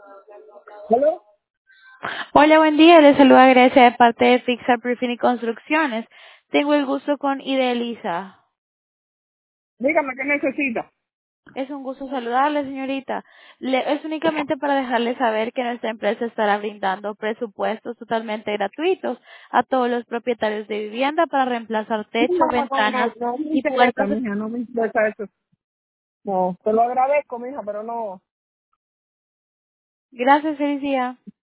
¿Aló? Hola, buen día. Les saluda Grecia de parte de Fixar Roofing y Construcciones. Tengo el gusto con Idelisa. Dígame qué necesita. Es un gusto saludarle, señorita. Es únicamente para dejarle saber que nuestra empresa estará brindando presupuestos totalmente gratuitos a todos los propietarios de vivienda para reemplazar techo, No, ventanas no me y interesa, puertas. mija, no me interesa eso. No, te lo agradezco, mija, pero no. Gracias, feliz día.